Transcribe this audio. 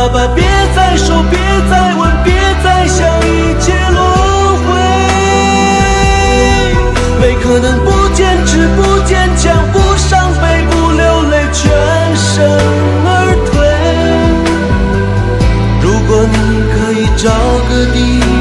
哪怕别再说，别再问，别再想，一切轮回。没可能不坚持，不坚强，不伤悲，不流泪，全身而退。如果你可以找个地